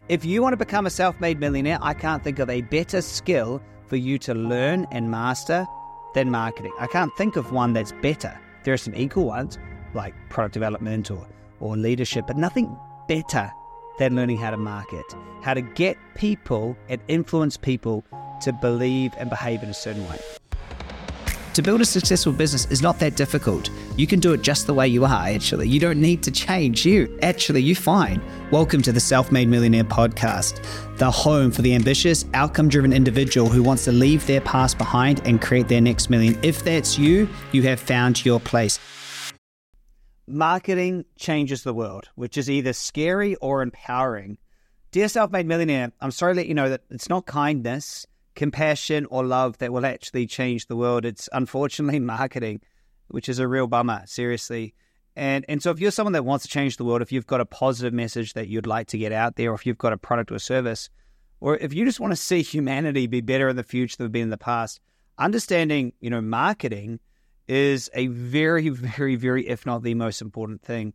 If you want to become a self-made millionaire, I can't think of a better skill for you to learn and master than marketing. I can't think of one that's better. There are some equal ones like product development or leadership, but nothing better than learning how to market, how to get people and influence people to believe and behave in a certain way. To build a successful business is not that difficult. You can do it just the way you are, actually. You don't need to change. You're fine. Welcome to the Self-Made Millionaire podcast, the home for the ambitious, outcome-driven individual who wants to leave their past behind and create their next million. If that's you, you have found your place. Marketing changes the world, which is either scary or empowering. Dear Self-Made Millionaire, I'm sorry to let you know that it's not kindness, compassion, or love that will actually change the world. It's unfortunately marketing, which is a real bummer, seriously. And so if you're someone that wants to change the world, if you've got a positive message that you'd like to get out there, or if you've got a product or service, or if you just want to see humanity be better in the future than we've been in the past, understanding, marketing is a very, very, very, if not the most important thing.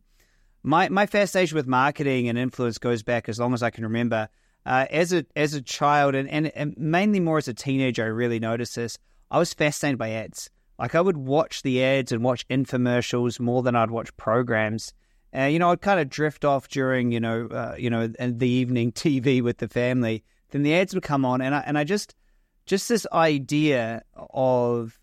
My fascination with marketing and influence goes back as long as I can remember. As a child and mainly more as a teenager, I really noticed this. I was fascinated by ads. Like I would watch the ads and watch infomercials more than I'd watch programs. I'd kind of drift off during, the evening TV with the family. Then the ads would come on and I just this idea of,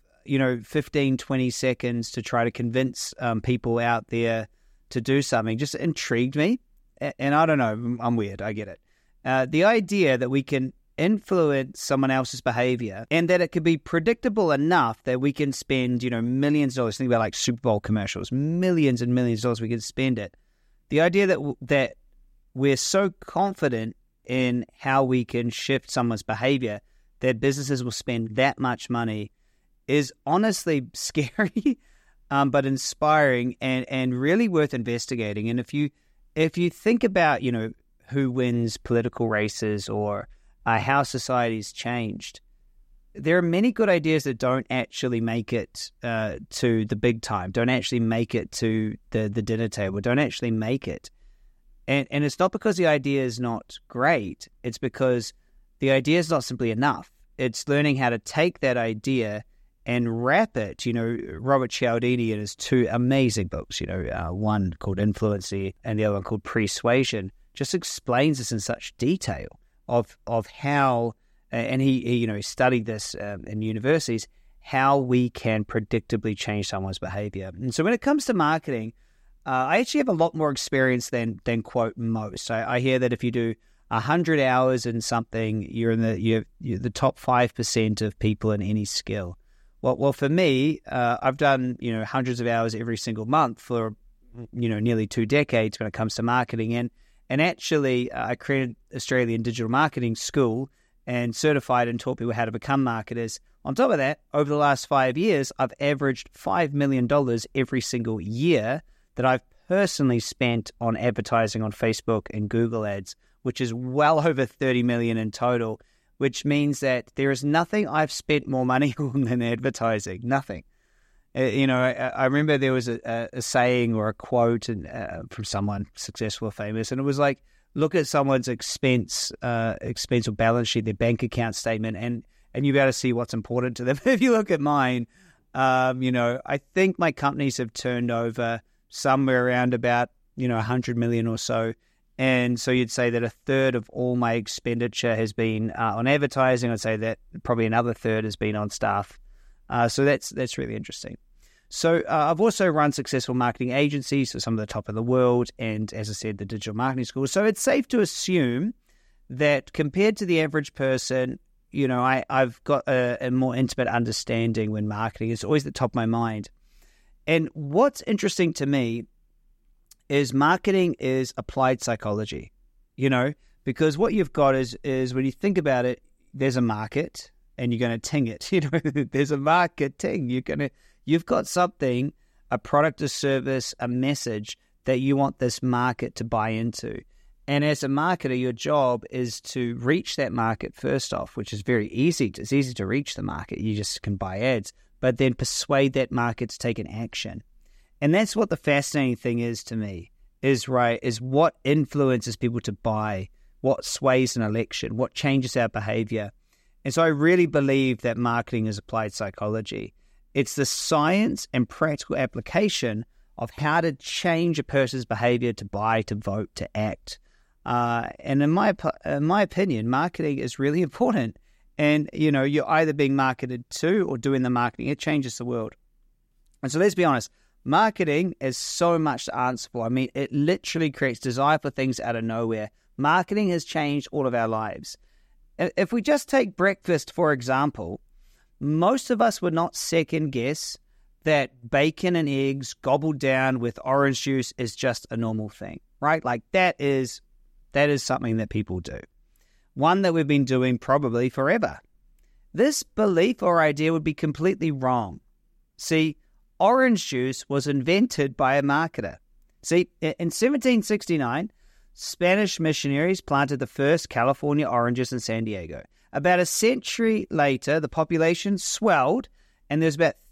15, 20 seconds to try to convince people out there to do something just intrigued me. And I don't know, I'm weird, I get it. The idea that we can influence someone else's behavior and that it could be predictable enough that we can spend, millions of dollars. Think about like Super Bowl commercials, millions and millions of dollars we can spend it. The idea that we're so confident in how we can shift someone's behavior that businesses will spend that much money is honestly scary, but inspiring and really worth investigating. And if you think about, who wins political races or how society's changed, there are many good ideas that don't actually make it to the big time, don't actually make it to the dinner table, don't actually make it. And it's not because the idea is not great, it's because the idea is not simply enough. It's learning how to take that idea and wrap it. Robert Cialdini in his two amazing books, one called Influency and the other one called Persuasion, just explains this in such detail of how, and he studied this in universities, how we can predictably change someone's behavior. And so when it comes to marketing, I actually have a lot more experience than quote most. I hear that if you do 100 hours in something, you're the top 5% of people in any skill. Well, for me, I've done hundreds of hours every single month for nearly 2 decades when it comes to marketing. And actually, I created Australian Digital Marketing School and certified and taught people how to become marketers. On top of that, over the last 5 years, I've averaged $5 million every single year that I've personally spent on advertising on Facebook and Google ads, which is well over $30 million in total, which means that there is nothing I've spent more money on than advertising. Nothing. I remember there was a saying or a quote from someone successful or famous, and it was like, look at someone's expense or balance sheet, their bank account statement, and you'll be able to see what's important to them. If you look at mine, I think my companies have turned over somewhere around about, 100 million or so. And so you'd say that a third of all my expenditure has been on advertising. I'd say that probably another third has been on staff. So that's really interesting. So I've also run successful marketing agencies for some of the top of the world, and as I said, the Digital Marketing School. So it's safe to assume that compared to the average person, I've got a more intimate understanding when marketing is always at the top of my mind. And what's interesting to me is marketing is applied psychology, because what you've got is when you think about it, there's a market. And you're going to ting it. There's a marketing. You've got something, a product, a service, a message that you want this market to buy into. And as a marketer, your job is to reach that market first off, which is very easy. It's easy to reach the market. You just can buy ads, but then persuade that market to take an action. And that's what the fascinating thing is to me, is what influences people to buy what sways an election, what changes our behavior. And so I really believe that marketing is applied psychology. It's the science and practical application of how to change a person's behavior to buy, to vote, to act. And in my opinion, marketing is really important. And, you're either being marketed to or doing the marketing. It changes the world. And so let's be honest, marketing is so much to answer for. I mean, it literally creates desire for things out of nowhere. Marketing has changed all of our lives. If we just take breakfast, for example, most of us would not second guess that bacon and eggs gobbled down with orange juice is just a normal thing, right? Like that is something that people do. One that we've been doing probably forever. This belief or idea would be completely wrong. See, orange juice was invented by a marketer. See, in 1769, Spanish missionaries planted the first California oranges in San Diego. About a century later, the population swelled, and there's about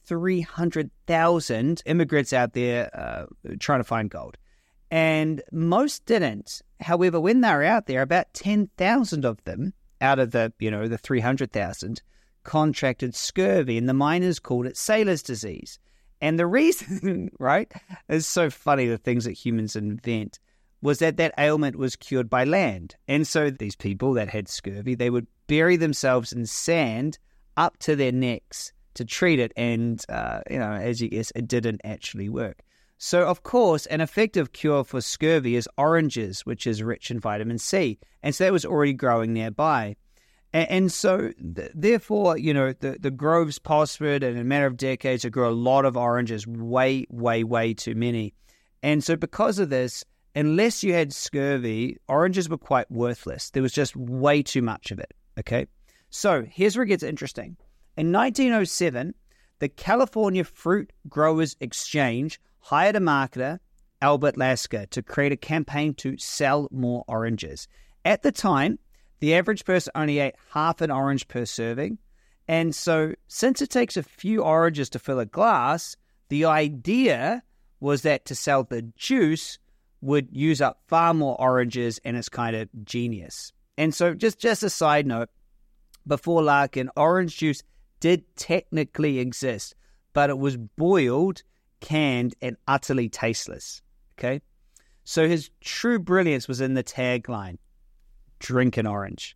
300,000 immigrants out there trying to find gold. And most didn't. However, when they were out there, about 10,000 of them out of the 300,000 contracted scurvy, and the miners called it sailor's disease. And the reason, right, is so funny, the things that humans invent, was that ailment was cured by land. And so these people that had scurvy, they would bury themselves in sand up to their necks to treat it. And, as you guess, it didn't actually work. So, of course, an effective cure for scurvy is oranges, which is rich in vitamin C. And so that was already growing nearby. And so, therefore, the groves prospered, and in a matter of decades, it grew a lot of oranges, way, way, way too many. And so because of this, unless you had scurvy, oranges were quite worthless. There was just way too much of it, okay? So here's where it gets interesting. In 1907, the California Fruit Growers Exchange hired a marketer, Albert Lasker, to create a campaign to sell more oranges. At the time, the average person only ate half an orange per serving. And so since it takes a few oranges to fill a glass, the idea was that to sell the juice would use up far more oranges, and it's kind of genius. And so just a side note, before Larkin, orange juice did technically exist, but it was boiled, canned, and utterly tasteless, okay? So his true brilliance was in the tagline, drink an orange.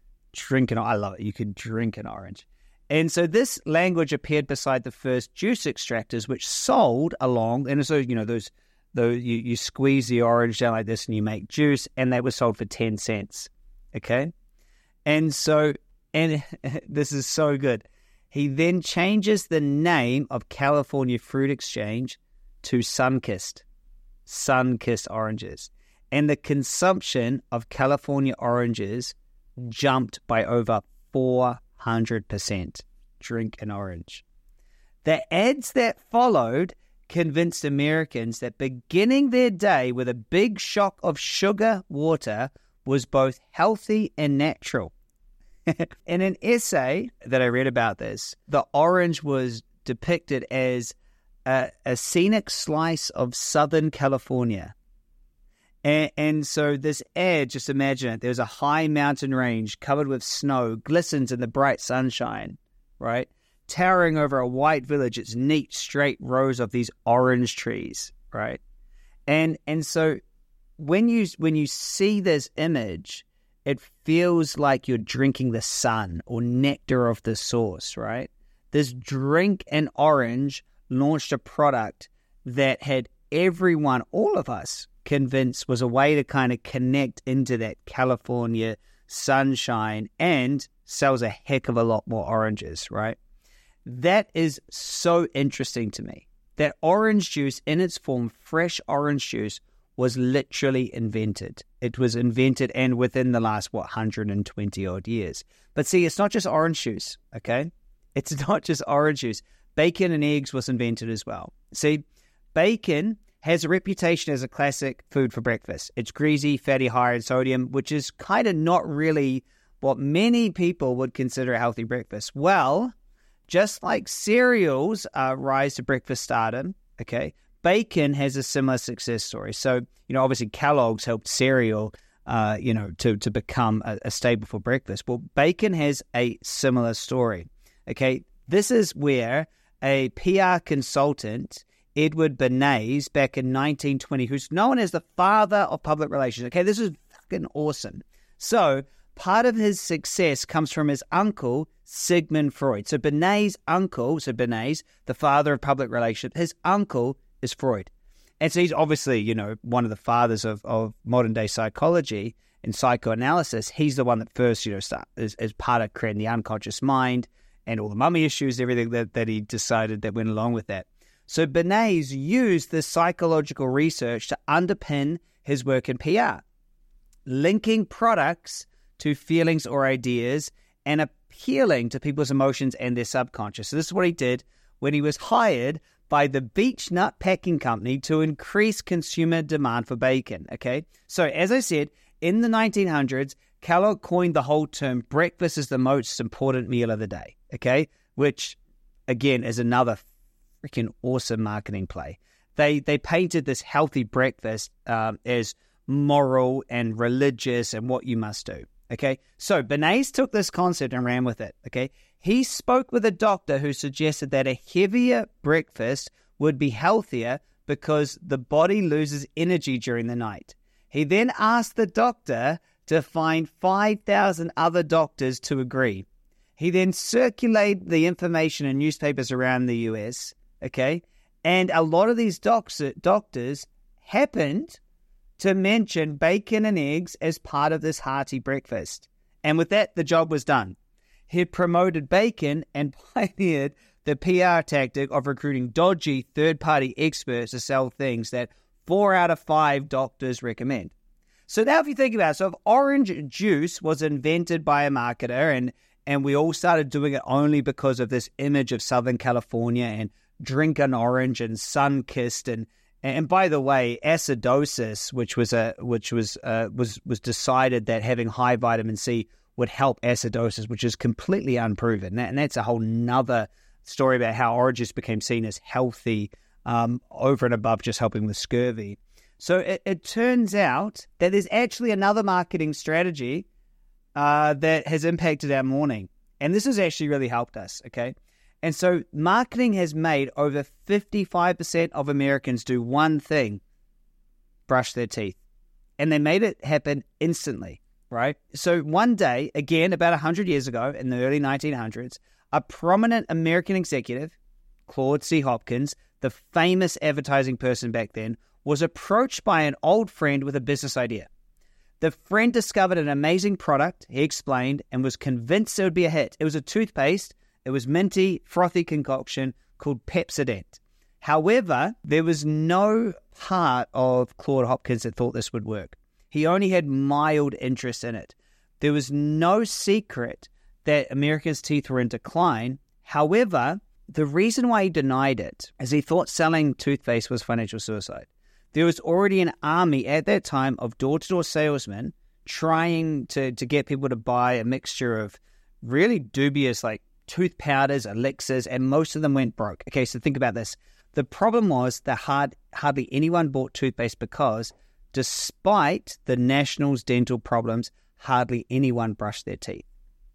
I love it. You can drink an orange. And so this language appeared beside the first juice extractors, which sold along, and so, you squeeze the orange down like this and you make juice, and they were sold for 10 cents, okay? And so, and this is so good. He then changes the name of California Fruit Exchange to Sunkist oranges. And the consumption of California oranges jumped by over 400%. Drink an orange. The ads that followed convinced Americans that beginning their day with a big shock of sugar water was both healthy and natural. In an essay that I read about this, the orange was depicted as a scenic slice of Southern California. And so this ad, just imagine it, there's a high mountain range covered with snow, glistens in the bright sunshine, right? Towering over a white village, it's neat, straight rows of these orange trees, right? And so when you see this image, it feels like you're drinking the sun or nectar of the source, right? This drink an orange launched a product that had everyone, all of us, convinced was a way to kind of connect into that California sunshine and sells a heck of a lot more oranges, right? That is so interesting to me. That orange juice in its form, fresh orange juice, was literally invented. It was invented and within the last, 120 odd years. But see, it's not just orange juice, okay? It's not just orange juice. Bacon and eggs was invented as well. See, bacon has a reputation as a classic food for breakfast. It's greasy, fatty, high in sodium, which is kind of not really what many people would consider a healthy breakfast. Well, just like cereals rise to breakfast stardom, okay, bacon has a similar success story. So, obviously Kellogg's helped cereal to become a staple for breakfast. Well, bacon has a similar story. Okay, this is where a PR consultant, Edward Bernays, back in 1920, who's known as the father of public relations. Okay, this is fucking awesome. So part of his success comes from his uncle, Sigmund Freud. So Bernays' uncle, Bernays, the father of public relations, his uncle is Freud. And so he's obviously, one of the fathers of modern day psychology and psychoanalysis. He's the one that first, as part of creating the unconscious mind and all the mummy issues, everything that he decided that went along with that. So Bernays used this psychological research to underpin his work in PR, linking products to feelings or ideas and appealing to people's emotions and their subconscious. So this is what he did when he was hired by the Beech Nut Packing Company to increase consumer demand for bacon, okay? So as I said, in the 1900s, Kellogg coined the whole term, breakfast is the most important meal of the day, okay? Which, again, is another freaking awesome marketing play. They painted this healthy breakfast as moral and religious and what you must do, okay? So Bernays took this concept and ran with it, okay? He spoke with a doctor who suggested that a heavier breakfast would be healthier because the body loses energy during the night. He then asked the doctor to find 5,000 other doctors to agree. He then circulated the information in newspapers around the US, okay? And a lot of these doctors happened to mention bacon and eggs as part of this hearty breakfast. And with that, the job was done. He promoted bacon and pioneered the PR tactic of recruiting dodgy third-party experts to sell things that 4 out of 5 doctors recommend. So now if you think about it, so if orange juice was invented by a marketer and we all started doing it only because of this image of Southern California and drink an orange and sun-kissed and by the way, acidosis, which was decided that having high vitamin C would help acidosis, which is completely unproven. And that's a whole nother story about how oranges became seen as healthy over and above just helping with scurvy. So it turns out that there's actually another marketing strategy that has impacted our morning. And this has actually really helped us, okay? And so marketing has made over 55% of Americans do one thing, brush their teeth. And they made it happen instantly. Right? So one day, again, about 100 years ago, in the early 1900s, a prominent American executive, Claude C. Hopkins, the famous advertising person back then, was approached by an old friend with a business idea. The friend discovered an amazing product, he explained, and was convinced it would be a hit. It was a toothpaste. It was minty, frothy concoction called Pepsodent. However, there was no part of Claude Hopkins that thought this would work. He only had mild interest in it. There was no secret that Americans' teeth were in decline. However, the reason why he denied it is he thought selling toothpaste was financial suicide. There was already an army at that time of door-to-door salesmen trying to get people to buy a mixture of really dubious like tooth powders, elixirs, and most of them went broke. Okay, so think about this. The problem was that hardly anyone bought toothpaste because despite the national's dental problems, hardly anyone brushed their teeth.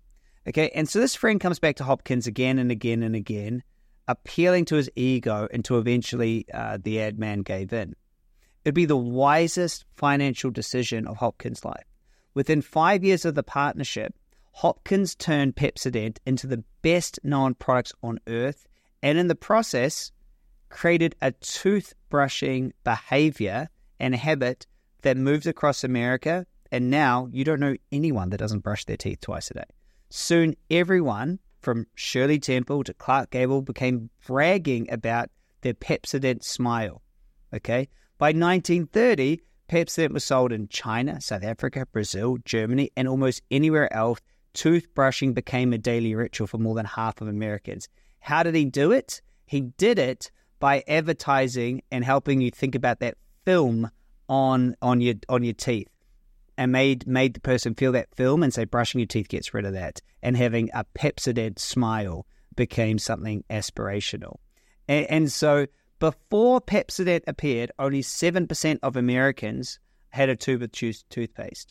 Okay, and so this friend comes back to Hopkins again and again and again, appealing to his ego until eventually the ad man gave in. It'd be the wisest financial decision of Hopkins' life. Within 5 years of the partnership, Hopkins turned Pepsodent into the best-known products on earth, and in the process, created a toothbrushing behavior and a habit that moved across America, and now you don't know anyone that doesn't brush their teeth twice a day. Soon, everyone from Shirley Temple to Clark Gable became bragging about their Pepsodent smile. Okay, by 1930, Pepsodent was sold in China, South Africa, Brazil, Germany, and almost anywhere else. Toothbrushing became a daily ritual for more than half of Americans. How did he do it? He did it by advertising and helping you think about that film on your teeth, and made the person feel that film and say brushing your teeth gets rid of that, and having a Pepsodent smile became something aspirational. And so before Pepsodent appeared, only 7% of Americans had a tube of toothpaste.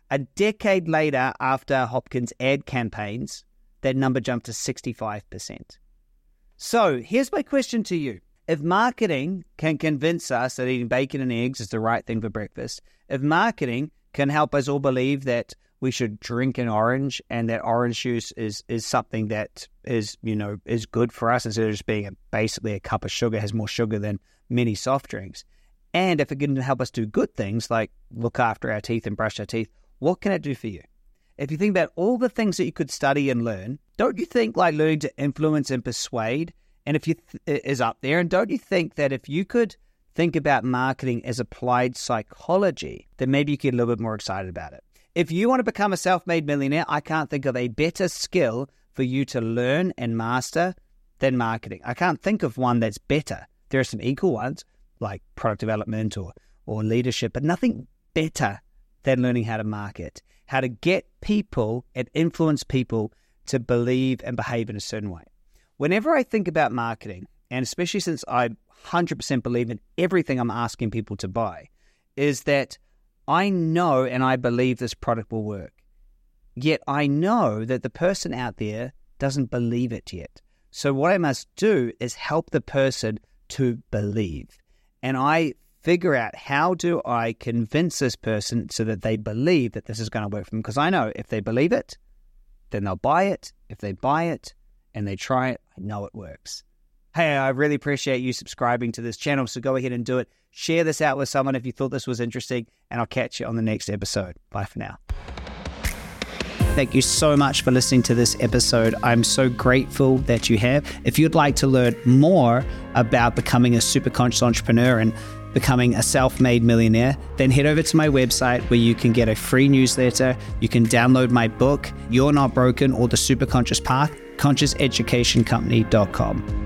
A decade later, after Hopkins ad campaigns, that number jumped to 65%. So here's my question to you. If marketing can convince us that eating bacon and eggs is the right thing for breakfast, if marketing can help us all believe that we should drink an orange and that orange juice is something that is good for us instead of just being basically a cup of sugar, has more sugar than many soft drinks. And if it can help us do good things like look after our teeth and brush our teeth, what can it do for you? If you think about all the things that you could study and learn, don't you think like learning to influence and persuade and if you is up there? And don't you think that if you could think about marketing as applied psychology, then maybe you get a little bit more excited about it? If you want to become a self-made millionaire, I can't think of a better skill for you to learn and master than marketing. I can't think of one that's better. There are some equal ones like product development or leadership, but nothing better than learning how to market, how to get people and influence people to believe and behave in a certain way. Whenever I think about marketing, and especially since I 100% believe in everything I'm asking people to buy, is that I know and I believe this product will work. Yet I know that the person out there doesn't believe it yet. So what I must do is help the person to believe. And I figure out how do I convince this person so that they believe that this is going to work for them. Because I know if they believe it, then they'll buy it. If they buy it and they try it, I know it works. Hey, I really appreciate you subscribing to this channel, so go ahead and do it. Share this out with someone if you thought this was interesting, and I'll catch you on the next episode. Bye for now. Thank you so much for listening to this episode. I'm so grateful that you have. If you'd like to learn more about becoming a super conscious entrepreneur and becoming a self-made millionaire, then head over to my website where you can get a free newsletter. You can download my book, You're Not Broken, or The Super Conscious Path, consciouseducationcompany.com.